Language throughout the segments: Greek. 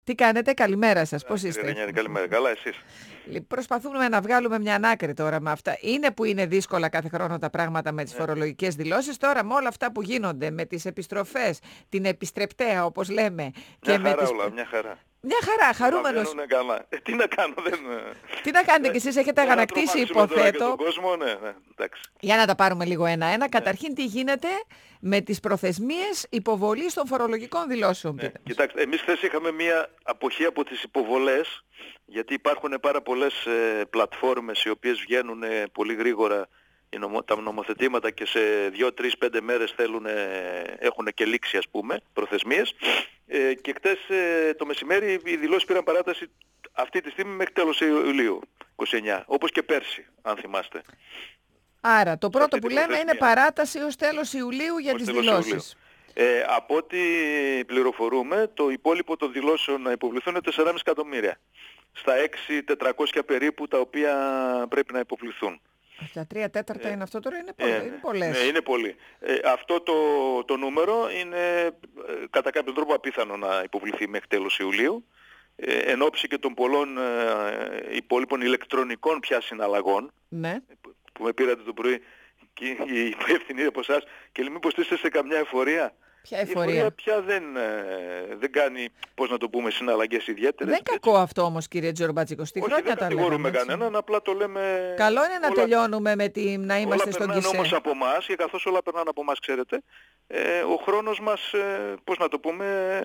Τι κάνετε, καλημέρα σας, πώς Κύριε είστε? Ρενιέρη, καλημέρα. Καλά, εσείς? Προσπαθούμε να βγάλουμε μια άκρη τώρα με αυτά. Είναι που είναι δύσκολα κάθε χρόνο τα πράγματα με τις Ναι, φορολογικές δηλώσεις. Τώρα με όλα αυτά που γίνονται, με τις επιστροφές, την επιστρεπτέα όπως λέμε και μια με χαρά τις... όλα, μια χαρά. Μια χαρά, Όλα χαρούμενος. βαίνουν καλά. Τι να κάνω, δεν... Τι να κάνετε ε, κι εσείς, έχετε για να αγανακτήσει τρομάξουμε τώρα και τον υποθέτω. κόσμο, ναι, ναι, εντάξει. Για να τα πάρουμε λίγο ένα-ένα. Ναι, Καταρχήν τι γίνεται με τις προθεσμίες υποβολής των φορολογικών δηλώσεων. ναι. Πείτε μας. Κοιτάξτε, εμείς χθες είχαμε μια αποχή από τις υποβολές, γιατί υπάρχουν πάρα πολλές πλατφόρμες οι οποίες βγαίνουν πολύ γρήγορα τα νομοθετήματα και σε 2, 3, 5 μέρες έχουν και λήξει, ας πούμε, προθεσμίες. Και χτες το μεσημέρι οι δηλώσεις πήραν παράταση αυτή τη στιγμή μέχρι τέλος Ιουλίου 29, όπως και πέρσι, αν θυμάστε. Άρα το πρώτο αυτή που την λέμε είναι προθεσμία. παράταση ως τέλος Ιουλίου για Ως τις τέλος Ιουλίου. δηλώσεις. Από ό,τι πληροφορούμε, το υπόλοιπο των δηλώσεων να υποβληθούν είναι 4,5 εκατομμύρια. Στα 6.400 περίπου τα οποία πρέπει να υποβληθούν. Τα 3/4 είναι αυτό τώρα, είναι, Ναι, είναι πολλές. ναι, είναι πολύ. Αυτό το νούμερο είναι κατά κάποιο τρόπο απίθανο να υποβληθεί μέχρι τέλος Ιουλίου, εν ώψη και των πολλών υπόλοιπων ηλεκτρονικών πια συναλλαγών, Ναι. που με πήρατε το πρωί και η υπεύθυνη από εσάς και λέει μήπως είστε σε καμιά εφορία. Ποια Η εφορία? εφορία πια δεν κάνει, πώς να το πούμε, συναλλαγές ιδιαίτερες. Δεν κακό αυτό όμως κύριε Τζορμπατσίκο, στη Όχι, χρόνια δεν τα κατηγορούμε λέγαμε. Έτσι. κανέναν, απλά το λέμε... Καλό είναι να τελειώνουμε με να είμαστε όλα στον περνάνε όμως γκισέ. από εμάς και καθώς όλα περνάνε από εμάς, ξέρετε, ο χρόνος μας, πώς να το πούμε,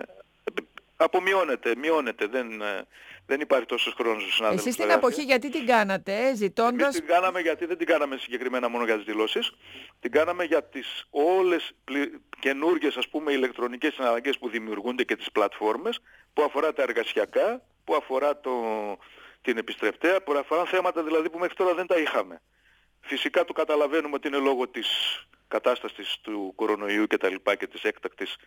μειώνεται. Δεν υπάρχει τόσος χρόνος στους συνάδελφους. Εσείς την αποχή γιατί την κάνατε, Εμείς ζητώντας... την κάναμε γιατί δεν την κάναμε συγκεκριμένα μόνο για τις δηλώσεις. Την κάναμε για τις όλες καινούργιες, ας πούμε, ηλεκτρονικές συναλλαγές που δημιουργούνται και τις πλατφόρμες, που αφορά τα εργασιακά, που αφορά την επιστρεπτέα, που αφορά θέματα δηλαδή που μέχρι τώρα δεν τα είχαμε. Φυσικά το καταλαβαίνουμε ότι είναι λόγω της κατάστασης του κορονοϊού και τα λοιπά και της έκτακτης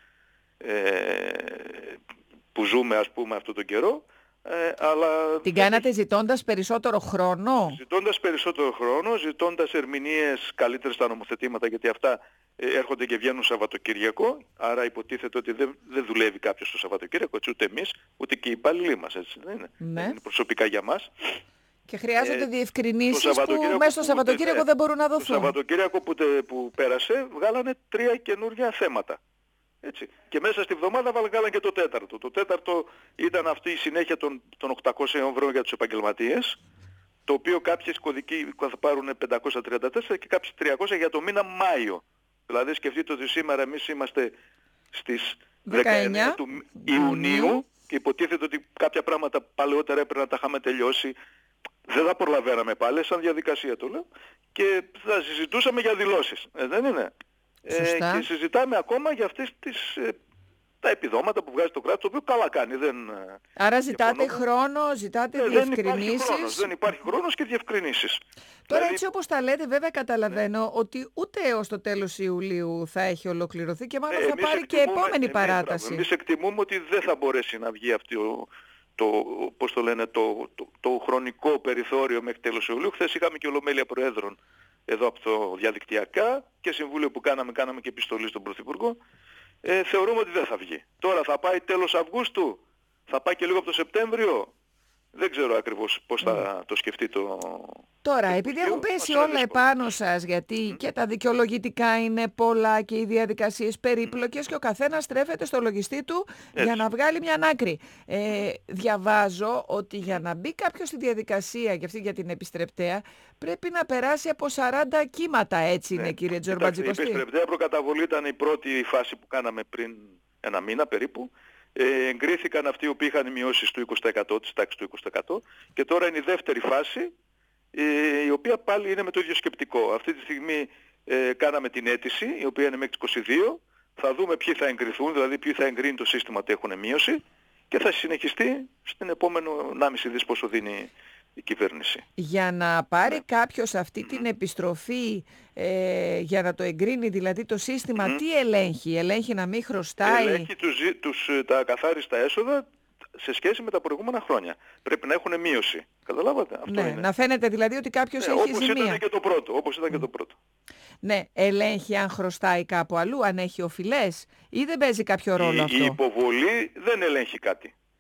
που ζούμε, ας πούμε, αυτόν τον καιρό. Αλλά Την κάνατε ζητώντας περισσότερο χρόνο. Ζητώντας περισσότερο χρόνο, ζητώντας ερμηνείες καλύτερες στα νομοθετήματα, γιατί αυτά έρχονται και βγαίνουν Σαββατοκύριακο, άρα υποτίθεται ότι δεν δουλεύει κάποιος το Σαββατοκύριακο, έτσι ούτε εμείς, ούτε και οι υπάλληλοι μας, έτσι δεν είναι. Ναι. Είναι προσωπικά για μας. Και χρειάζονται διευκρινήσεις το που Σαββατοκύριακο μέσα στο Σαββατοκύριακο δεν μπορούν να Το δοθούν. Σαββατοκύριακο που πέρασε βγάλανε 3 καινούργια θέματα. Έτσι. Και μέσα στη βδομάδα βγάλανε και το τέταρτο. Το τέταρτο ήταν αυτή η συνέχεια των 800 ευρώ για τους επαγγελματίες, το οποίο κάποιες κωδικοί θα πάρουν 534 και κάποιες 300 για το μήνα Μάιο. Δηλαδή σκεφτείτε ότι σήμερα εμείς είμαστε στις 19 του Ιουνίου και υποτίθεται ότι κάποια πράγματα παλαιότερα έπρεπε να τα είχαμε τελειώσει. Δεν θα προλαβαίναμε πάλι, σαν διαδικασία το λέω, και θα συζητούσαμε για δηλώσεις. Δεν είναι. Και συζητάμε ακόμα για αυτές τα επιδόματα που βγάζει το κράτος, το οποίο καλά κάνει. Άρα ζητάτε χρόνο, ζητάτε διευκρινήσεις. Δεν υπάρχει χρόνος και διευκρινήσεις. Τώρα έτσι όπως τα λέτε βέβαια καταλαβαίνω ότι ούτε έως το τέλος Ιουλίου θα έχει ολοκληρωθεί και μάλλον θα πάρει και επόμενη παράταση. Εμείς εκτιμούμε ότι δεν θα μπορέσει να βγει αυτό το χρονικό περιθώριο μέχρι τέλος Ιουλίου. Χθες είχαμε και ολομέλεια προέδρων εδώ από το διαδικτυακά και συμβούλιο που κάναμε και επιστολή στον Πρωθυπουργό. Θεωρούμε ότι δεν θα βγει. Τώρα θα πάει τέλος Αυγούστου, θα πάει και λίγο από το Σεπτέμβριο. Δεν ξέρω ακριβώς πώς θα το σκεφτεί Τώρα, επειδή έχουν πέσει όλα επάνω σας, γιατί και τα δικαιολογητικά είναι πολλά και οι διαδικασίες περίπλοκες και ο καθένας στρέφεται στο λογιστή του για να βγάλει μια άκρη. Διαβάζω ότι για να μπει κάποιος στη διαδικασία για την επιστρεπτέα πρέπει να περάσει από 40 κύματα, έτσι είναι κύριε Τζορμπατζίκο? Η επιστρεπτέα προκαταβολή ήταν η πρώτη φάση που κάναμε πριν ένα μήνα περίπου. Εγκρίθηκαν αυτοί οι οποίοι είχαν μειώσεις του 20%, της τάξης του 20%, και τώρα είναι η δεύτερη φάση, η οποία πάλι είναι με το ίδιο σκεπτικό. Αυτή τη στιγμή κάναμε την αίτηση, η οποία είναι μέχρι τις 22, θα δούμε ποιοι θα εγκριθούν, δηλαδή ποιοι θα εγκρίνει το σύστημα ότι έχουν μείωση, και θα συνεχιστεί στην επόμενο 1,5 δις πόσο δίνει η κυβέρνηση. Για να πάρει κάποιος αυτή την επιστροφή, για να το εγκρίνει δηλαδή το σύστημα, τι ελέγχει να μην χρωστάει? Ελέγχει τα καθάριστα έσοδα σε σχέση με τα προηγούμενα χρόνια. Πρέπει να έχουν μείωση. Καταλάβατε? Αυτό είναι. Να φαίνεται δηλαδή ότι κάποιος έχει ζημία. Όπως ήταν και το πρώτο. Ναι, ελέγχει αν χρωστάει κάπου αλλού, αν έχει οφειλές, ή δεν παίζει κάποιο ρόλο αυτό? Η υποβολή δεν ελέγχει κάτι.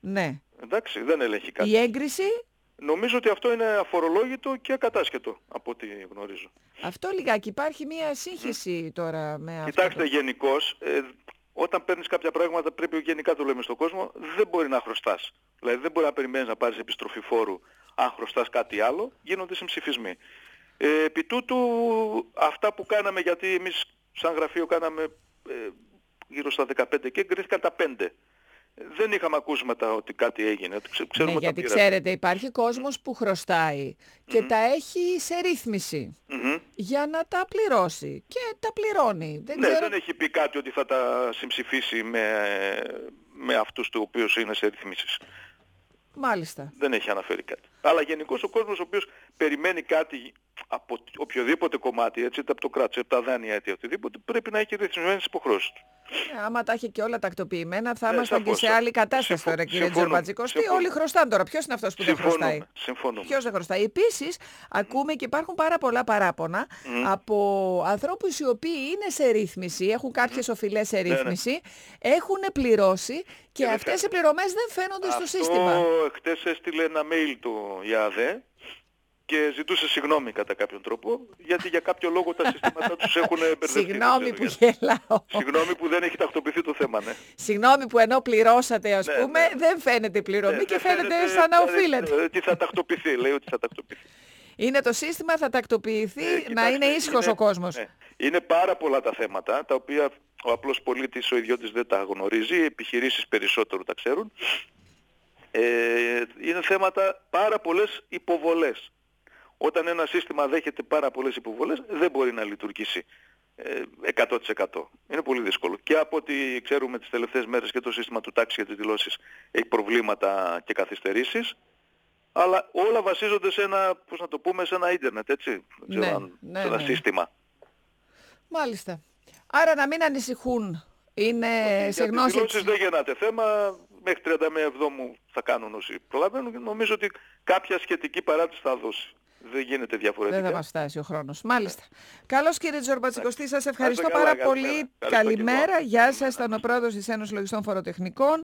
Ναι. Εντάξει, δεν ελέγχει κάτι. Η έγκριση. Νομίζω ότι αυτό είναι αφορολόγητο και ακατάσχετο από ό,τι γνωρίζω. Αυτό λιγάκι. Υπάρχει μία σύγχυση τώρα με αυτό. Κοιτάξτε, γενικώς, όταν παίρνεις κάποια πράγματα, πρέπει γενικά το λέμε στον κόσμο, δεν μπορεί να χρωστάς. Δηλαδή δεν μπορεί να περιμένεις να πάρεις επιστροφή φόρου αν χρωστάς κάτι άλλο, γίνονται συμψηφισμοί. Επί τούτου, αυτά που κάναμε, γιατί εμείς σαν γραφείο κάναμε γύρω στα 15 και εγκρίθηκαν τα 5. Δεν είχαμε ακούσματα ότι κάτι έγινε. Ναι, γιατί ξέρετε, υπάρχει κόσμος που χρωστάει και τα έχει σε ρύθμιση για να τα πληρώσει και τα πληρώνει. Δεν έχει πει κάτι ότι θα τα συμψηφίσει με αυτούς του οποίους είναι σε ρυθμίσεις. Μάλιστα. Δεν έχει αναφέρει κάτι. Αλλά γενικώς ο κόσμος ο οποίος περιμένει κάτι από οποιοδήποτε κομμάτι, έτσι, είτε από το κράτος, από τα δάνεια, είτε οτιδήποτε, πρέπει να έχει ρυθμισμένες υποχρεώσεις του. Άμα τα έχει και όλα τακτοποιημένα, θα ήμασταν και σε άλλη κατάσταση τώρα, κύριε Τζορμπατζικοστή. Όλοι χρωστάνε τώρα. Ποιος είναι αυτός που δεν χρωστάει? Ποιος δεν χρωστάει? Επίσης, ακούμε και υπάρχουν πάρα πολλά παράπονα από ανθρώπους οι οποίοι είναι σε ρύθμιση, έχουν κάποιες οφειλές σε ρύθμιση, έχουν πληρώσει και αυτές οι πληρωμές δεν φαίνονται στο σύστημα. Χτες έστειλε ένα mail του ΙΑΔΕ και ζητούσε συγγνώμη κατά κάποιον τρόπο, γιατί για κάποιο λόγο τα συστήματά τους έχουν μπερδευτεί. Συγγνώμη που γελάω. Συγγνώμη που δεν έχει τακτοποιηθεί το θέμα, ναι. Συγγνώμη που ενώ πληρώσατε, ας πούμε, δεν φαίνεται η πληρωμή και φαίνεται σαν να οφείλεται. Ότι θα τακτοποιηθεί, λέει ότι θα τακτοποιηθεί. Είναι το σύστημα, θα τακτοποιηθεί, να είναι ήσυχος ο κόσμος. Είναι πάρα πολλά τα θέματα, τα οποία ο απλός πολίτης, ο ιδιώτης δεν τα γνωρίζει, οι επιχειρήσεις περισσότερο τα ξέρουν. Είναι θέματα πάρα πολλές υποβολές. Όταν ένα σύστημα δέχεται πάρα πολλές υποβολές, δεν μπορεί να λειτουργήσει 100%. Είναι πολύ δύσκολο. Και από ό,τι ξέρουμε τις τελευταίες μέρες και το σύστημα του τάξη για τις δηλώσεις έχει προβλήματα και καθυστερήσεις. Αλλά όλα βασίζονται σε ένα, πώς να το πούμε, σε ένα ίντερνετ, έτσι. Σε ένα σύστημα. Μάλιστα. Άρα να μην ανησυχούν. Είναι σε γνώση. Για τις δηλώσεις δεν γεννάται θέμα. Μέχρι 31 Εβδόμου θα κάνουν όσοι προλαβαίνουν και νομίζω ότι κάποια σχετική παράτηση θα δώσει. Δεν γίνεται διαφορετικά. Δεν θα μας φτάσει ο χρόνος. Μάλιστα. Καλώς κύριε Τζορμπατζικοστή, σας ευχαριστώ πάρα πολύ. Καλημέρα. Γεια σας. Ήταν ο πρόεδρος της Ένωσης Λογιστών Φοροτεχνικών.